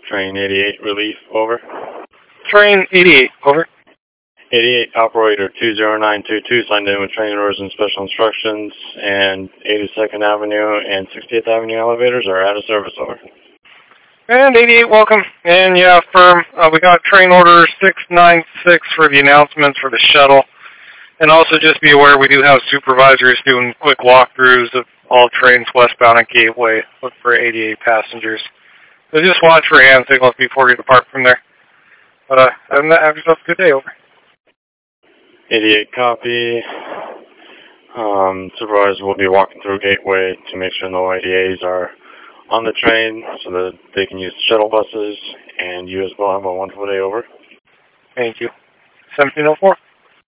Train 88, relief, over. Train 88, over. 88, operator 20922, signed in with train orders and special instructions, and 82nd Avenue and 68th Avenue elevators are out of service, over. And 88, welcome. And yeah, firm. We got train order 696 for the announcements for the shuttle. And also just be aware we do have supervisors doing quick walkthroughs of all trains westbound at Gateway. Look for 88 passengers. So just watch for hand signals before you depart from there. But other than that, have yourself a good day, over. 88, copy. Supervisors will be walking through Gateway to make sure no IDAs are on the train so that they can use shuttle buses, and you as well have a wonderful day, over. Thank you. 1704.